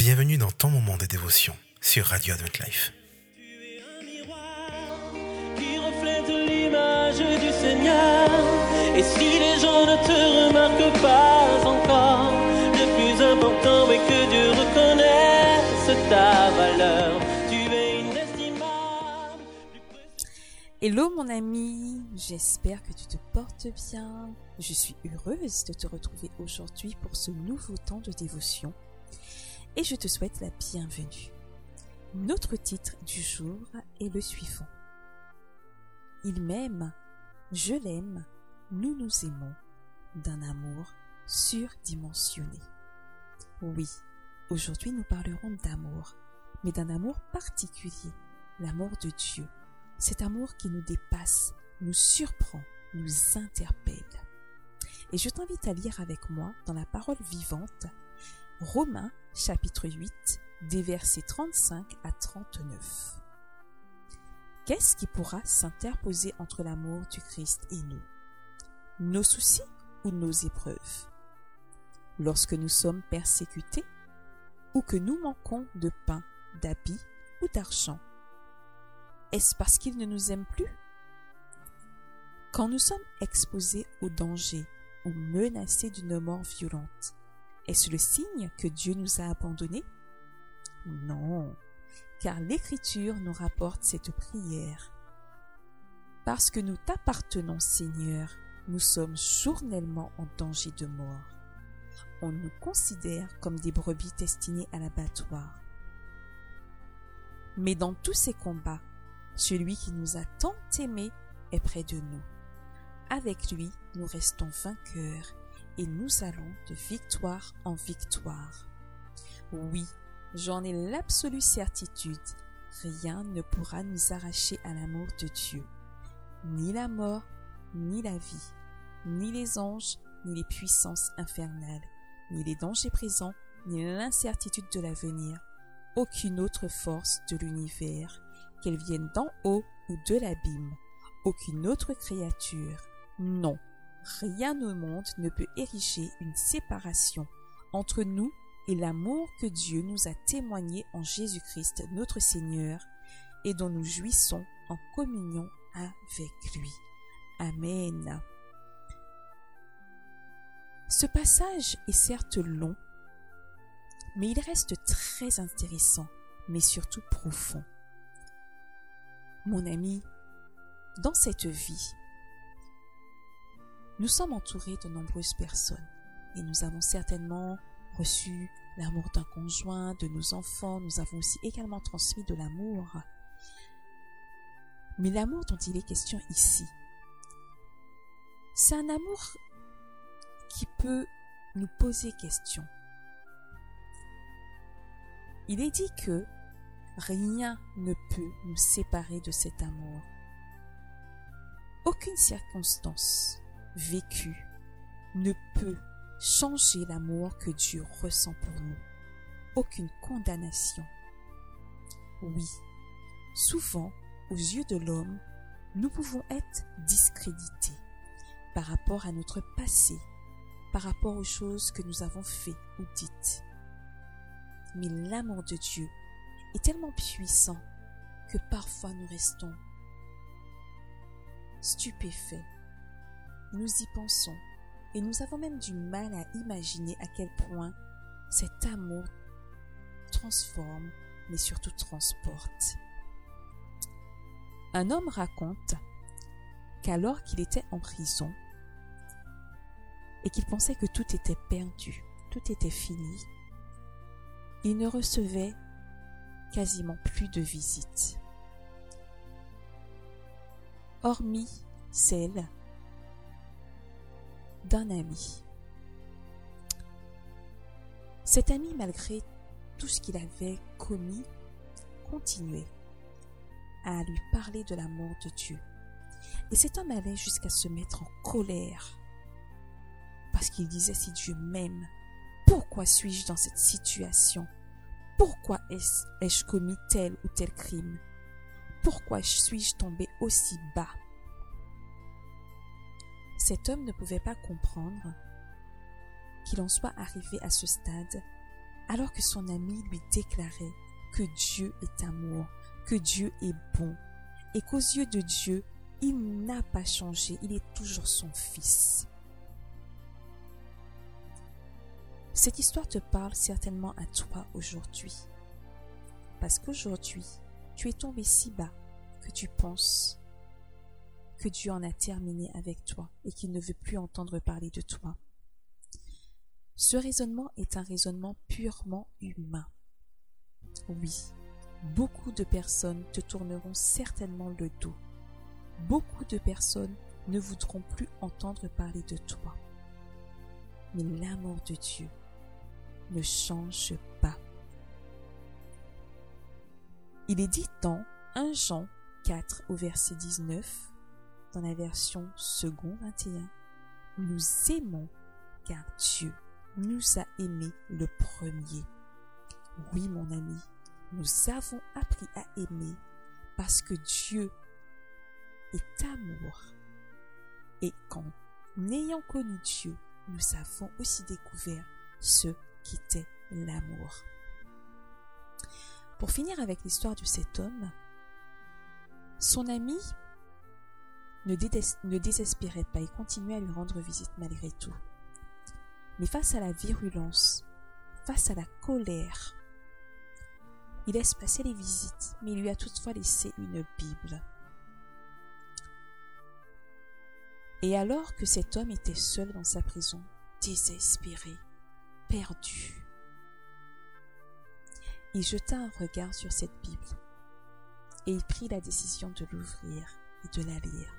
Bienvenue dans ton moment de dévotion sur Radio Advent Life. Tu es un miroir qui reflète l'image du Seigneur. Et si les gens ne te remarquent pas encore, le plus important est que Dieu reconnaisse ta valeur. Tu es inestimable. Hello mon ami, j'espère que tu te portes bien. Je suis heureuse de te retrouver aujourd'hui pour ce nouveau temps de dévotion et je te souhaite la bienvenue. Notre titre du jour est le suivant. Il m'aime, je l'aime, nous nous aimons d'un amour surdimensionné. Oui, aujourd'hui nous parlerons d'amour, mais d'un amour particulier, l'amour de Dieu. Cet amour qui nous dépasse, nous surprend, nous interpelle. Et je t'invite à lire avec moi dans la parole vivante, Romains chapitre 8, des versets 35 à 39. Qu'est-ce qui pourra s'interposer entre l'amour du Christ et nous? Nos soucis ou nos épreuves? Lorsque nous sommes persécutés ou que nous manquons de pain, d'habits ou d'argent? Est-ce parce qu'il ne nous aime plus? Quand nous sommes exposés au danger ou menacés d'une mort violente, est-ce le signe que Dieu nous a abandonnés? Non, car l'Écriture nous rapporte cette prière. Parce que nous t'appartenons, Seigneur, nous sommes journellement en danger de mort. On nous considère comme des brebis destinées à l'abattoir. Mais dans tous ces combats, celui qui nous a tant aimés est près de nous. Avec lui, nous restons vainqueurs et nous allons de victoire en victoire. Oui, j'en ai l'absolue certitude, rien ne pourra nous arracher à l'amour de Dieu. Ni la mort, ni la vie, ni les anges, ni les puissances infernales, ni les dangers présents, ni l'incertitude de l'avenir, aucune autre force de l'univers, qu'elle vienne d'en haut ou de l'abîme, aucune autre créature, non, rien au monde ne peut ériger une séparation entre nous et l'amour que Dieu nous a témoigné en Jésus-Christ notre Seigneur et dont nous jouissons en communion avec lui. Amen. Ce passage est certes long, mais il reste très intéressant, mais surtout profond. Mon ami, dans cette vie, nous sommes entourés de nombreuses personnes et nous avons certainement reçu l'amour d'un conjoint, de nos enfants, nous avons aussi également transmis de l'amour. Mais l'amour dont il est question ici, c'est un amour qui peut nous poser question. Il est dit que rien ne peut nous séparer de cet amour. Aucune circonstance vécue ne peut changer l'amour que Dieu ressent pour nous. Aucune condamnation. Oui, souvent, aux yeux de l'homme, nous pouvons être discrédités par rapport à notre passé, par rapport aux choses que nous avons faites ou dites. Mais l'amour de Dieu est tellement puissant que parfois nous restons stupéfaits. Nous y pensons et nous avons même du mal à imaginer à quel point cet amour transforme, mais surtout transporte. Un homme raconte qu'alors qu'il était en prison et qu'il pensait que tout était perdu, tout était fini, il ne recevait quasiment plus de visites, hormis celle d'un ami. Cet ami, malgré tout ce qu'il avait commis, continuait à lui parler de l'amour de Dieu. Et cet homme allait jusqu'à se mettre en colère parce qu'il disait, si Dieu m'aime, pourquoi suis-je dans cette situation? Pourquoi ai-je commis tel ou tel crime? Pourquoi suis-je tombé aussi bas? Cet homme ne pouvait pas comprendre qu'il en soit arrivé à ce stade alors que son ami lui déclarait que Dieu est amour, que Dieu est bon, et qu'aux yeux de Dieu, il n'a pas changé, il est toujours son fils. Cette histoire te parle certainement à toi aujourd'hui, parce qu'aujourd'hui, tu es tombé si bas que tu penses que Dieu en a terminé avec toi et qu'il ne veut plus entendre parler de toi. Ce raisonnement est un raisonnement purement humain. Oui, beaucoup de personnes te tourneront certainement le dos. Beaucoup de personnes ne voudront plus entendre parler de toi. Mais l'amour de Dieu ne change pas. Il est dit dans 1 Jean 4 au verset 19, dans la version second 21, « Nous aimons car Dieu nous a aimés le premier. » Oui, mon ami, nous avons appris à aimer parce que Dieu est amour. Et qu'en ayant connu Dieu, nous avons aussi découvert ce qu'était l'amour. Pour finir avec l'histoire de cet homme, son ami ne désespérait pas et continuait à lui rendre visite malgré tout. Mais face à la virulence, face à la colère, il laisse passer les visites, mais il lui a toutefois laissé une Bible. Et alors que cet homme était seul dans sa prison, désespéré, perdu, il jeta un regard sur cette Bible et il prit la décision de l'ouvrir et de la lire.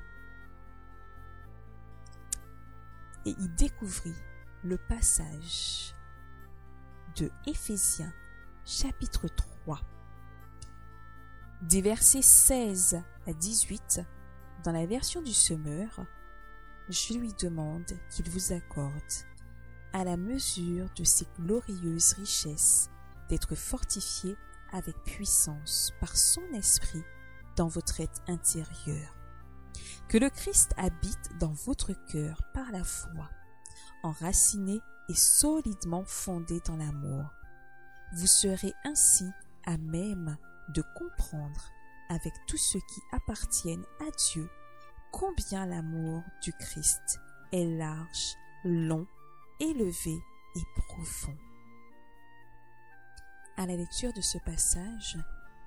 Et il découvrit le passage de Éphésiens chapitre 3, des versets 16 à 18, dans la version du Semeur. Je lui demande qu'il vous accorde, à la mesure de ses glorieuses richesses, d'être fortifié avec puissance par son esprit dans votre être intérieur. Que le Christ habite dans votre cœur par la foi, enraciné et solidement fondé dans l'amour. Vous serez ainsi à même de comprendre avec tous ceux qui appartiennent à Dieu combien l'amour du Christ est large, long, élevé et profond. À la lecture de ce passage,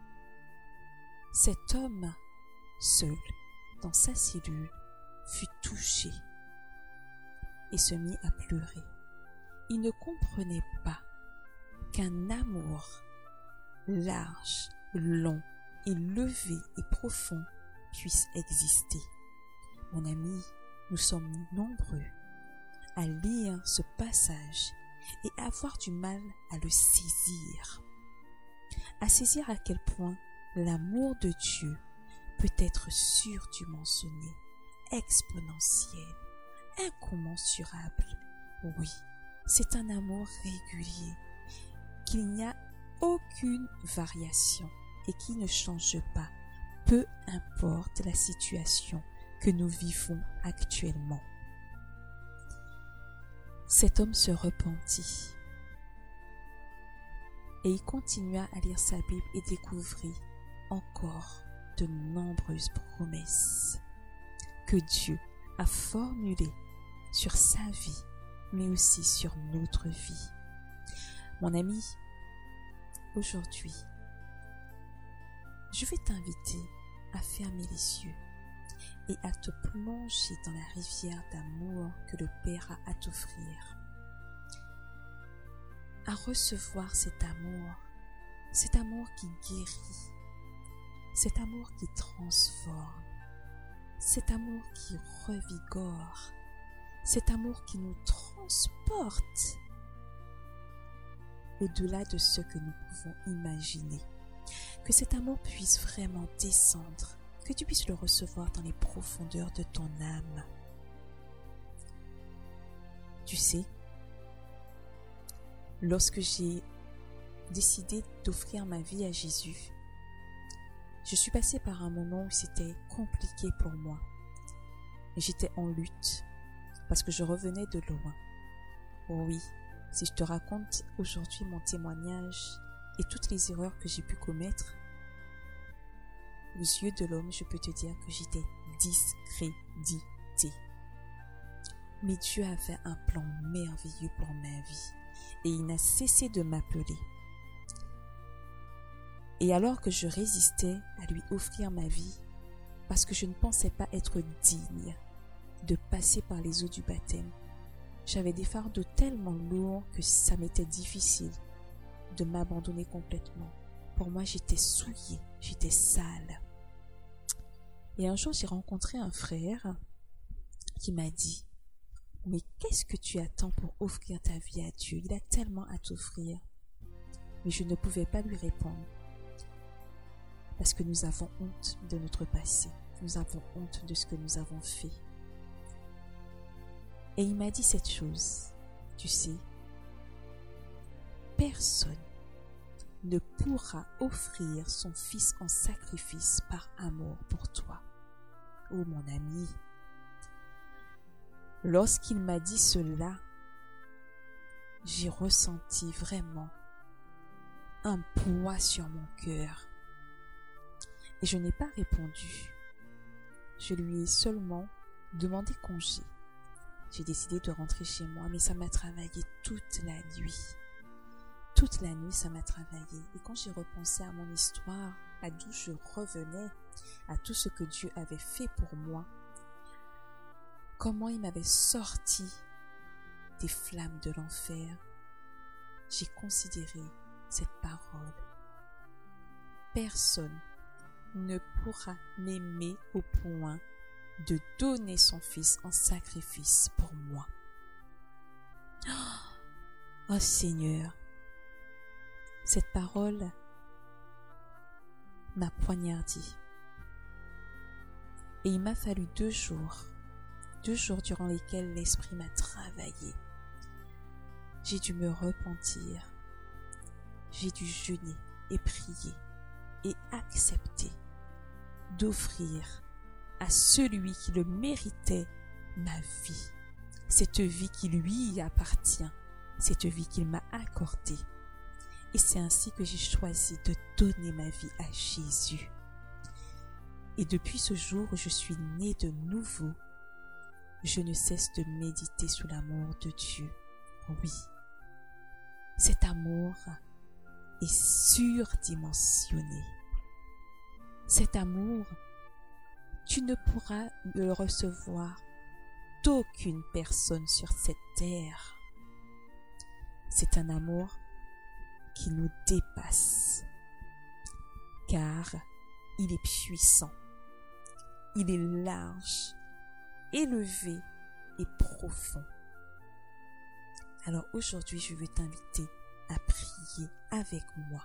cet homme, seul, dans sa cellule, fut touché et se mit à pleurer. Il ne comprenait pas qu'un amour large, long, élevé et profond puisse exister. Mon ami, nous sommes nombreux à lire ce passage et avoir du mal à le saisir. À saisir à quel point l'amour de Dieu peut être surdimensionné, exponentiel, incommensurable. Oui, c'est un amour régulier, qu'il n'y a aucune variation et qui ne change pas, peu importe la situation que nous vivons actuellement. Cet homme se repentit et il continua à lire sa Bible et découvrit encore de nombreuses promesses que Dieu a formulées sur sa vie, mais aussi sur notre vie. Mon ami, aujourd'hui, je vais t'inviter à fermer les yeux et à te plonger dans la rivière d'amour que le Père a à t'offrir, à recevoir cet amour qui guérit, cet amour qui transforme, cet amour qui revigore, cet amour qui nous transporte au-delà de ce que nous pouvons imaginer. Que cet amour puisse vraiment descendre, que tu puisses le recevoir dans les profondeurs de ton âme. Tu sais, lorsque j'ai décidé d'offrir ma vie à Jésus, je suis passée par un moment où c'était compliqué pour moi. J'étais en lutte parce que je revenais de loin. Oui, si je te raconte aujourd'hui mon témoignage et toutes les erreurs que j'ai pu commettre, aux yeux de l'homme, je peux te dire que j'étais discréditée. Mais Dieu avait un plan merveilleux pour ma vie et il n'a cessé de m'appeler. Et alors que je résistais à lui offrir ma vie, parce que je ne pensais pas être digne de passer par les eaux du baptême, j'avais des fardeaux tellement lourds que ça m'était difficile de m'abandonner complètement. Pour moi, j'étais souillée, j'étais sale. Et un jour, j'ai rencontré un frère qui m'a dit « Mais qu'est-ce que tu attends pour offrir ta vie à Dieu? Il a tellement à t'offrir. » Mais je ne pouvais pas lui répondre. Parce que nous avons honte de notre passé. Nous avons honte de ce que nous avons fait. Et il m'a dit cette chose. Tu sais, personne ne pourra offrir son fils en sacrifice par amour pour toi. Oh mon ami, lorsqu'il m'a dit cela, j'ai ressenti vraiment un poids sur mon cœur. Et je n'ai pas répondu. Je lui ai seulement demandé congé. J'ai décidé de rentrer chez moi, mais ça m'a travaillé toute la nuit. Toute la nuit, ça m'a travaillé. Et quand j'ai repensé à mon histoire, à d'où je revenais, à tout ce que Dieu avait fait pour moi, comment il m'avait sorti des flammes de l'enfer, j'ai considéré cette parole. Personne ne pourra m'aimer au point de donner son fils en sacrifice pour moi. Oh Seigneur, cette parole m'a poignardie. Et il m'a fallu 2 jours durant lesquels l'esprit m'a travaillé. J'ai dû me repentir, j'ai dû jeûner et prier et accepter d'offrir à celui qui le méritait ma vie, cette vie qui lui appartient, cette vie qu'il m'a accordée. Et c'est ainsi que j'ai choisi de donner ma vie à Jésus. Et depuis ce jour où je suis née de nouveau, je ne cesse de méditer sur l'amour de Dieu. Oui, cet amour est surdimensionné. Cet amour, tu ne pourras le recevoir d'aucune personne sur cette terre. C'est un amour qui nous dépasse, car il est puissant, il est large, élevé et profond. Alors aujourd'hui, je veux t'inviter à prier avec moi.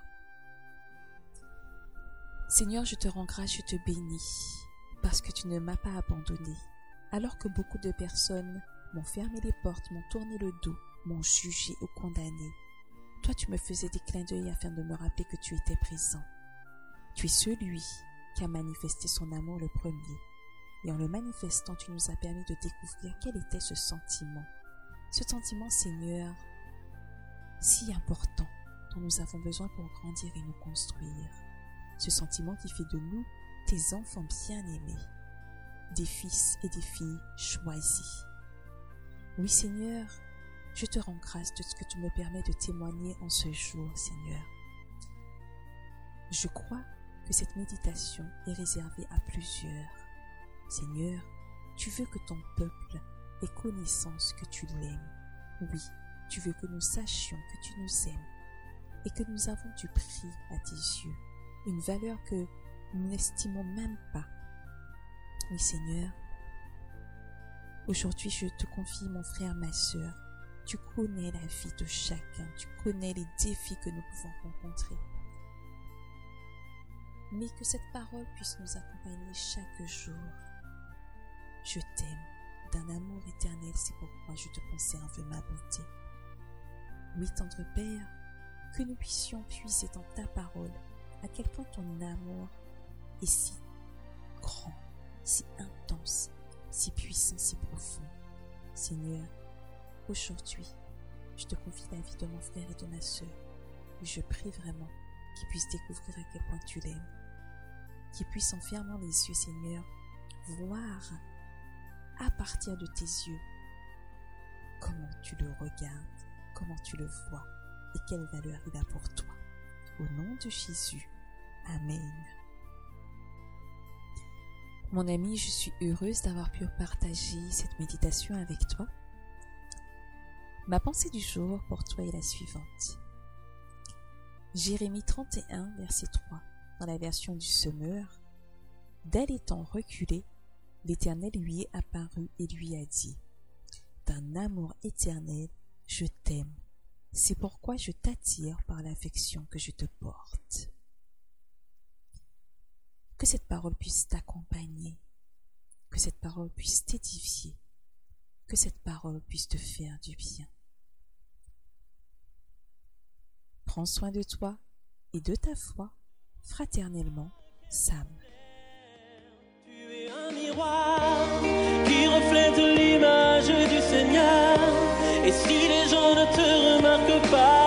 Seigneur, je te rends grâce, je te bénis, parce que tu ne m'as pas abandonné, alors que beaucoup de personnes m'ont fermé les portes, m'ont tourné le dos, m'ont jugé ou condamné. Toi, tu me faisais des clins d'œil afin de me rappeler que tu étais présent. Tu es celui qui a manifesté son amour le premier. Et en le manifestant, tu nous as permis de découvrir quel était ce sentiment. Ce sentiment, Seigneur, si important, dont nous avons besoin pour grandir et nous construire. Ce sentiment qui fait de nous tes enfants bien-aimés, des fils et des filles choisis. Oui, Seigneur, je te rends grâce de ce que tu me permets de témoigner en ce jour, Seigneur. Je crois que cette méditation est réservée à plusieurs. Seigneur, tu veux que ton peuple ait connaissance que tu l'aimes. Oui, tu veux que nous sachions que tu nous aimes et que nous avons du prix à tes yeux, une valeur que nous n'estimons même pas. Oui, Seigneur, aujourd'hui je te confie mon frère, ma sœur. Tu connais la vie de chacun, tu connais les défis que nous pouvons rencontrer. Mais que cette parole puisse nous accompagner chaque jour. Je t'aime d'un amour éternel, c'est pourquoi je te conserve ma bonté. Oui, tendre Père, que nous puissions puiser dans ta parole à quel point ton amour est si grand, si intense, si puissant, si profond. Seigneur, aujourd'hui, je te confie la vie de mon frère et de ma sœur. Je prie vraiment qu'ils puissent découvrir à quel point tu l'aimes, qu'ils puissent en fermant les yeux, Seigneur, voir à partir de tes yeux comment tu le regardes, comment tu le vois et quelle valeur il a pour toi. Au nom de Jésus, Amen. Mon ami, je suis heureuse d'avoir pu partager cette méditation avec toi. Ma pensée du jour pour toi est la suivante. Jérémie 31, verset 3, dans la version du Semeur. Dès les temps reculés, l'Éternel lui est apparu et lui a dit : d'un amour éternel, je t'aime. C'est pourquoi je t'attire par l'affection que je te porte. Que cette parole puisse t'accompagner, que cette parole puisse t'édifier, que cette parole puisse te faire du bien. Prends soin de toi et de ta foi, fraternellement, Sam. Tu es un miroir qui reflète l'image du Seigneur. Et si les gens ne te remarquent pas,